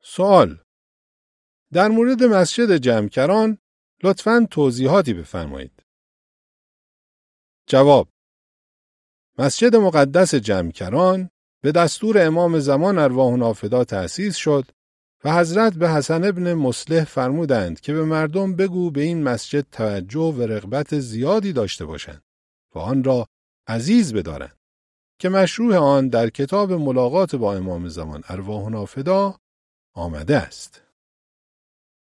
سوال: در مورد مسجد جمکران لطفاً توضیحاتی بفرمایید. جواب: مسجد مقدس جمکران به دستور امام زمان ارواح نافدا تأسیس شد و حضرت به حسن ابن مصلح فرمودند که به مردم بگو به این مسجد توجه و رغبت زیادی داشته باشند و آن را عزیز بدارند که مشروح آن در کتاب ملاقات با امام زمان ارواح نافدا آمده است.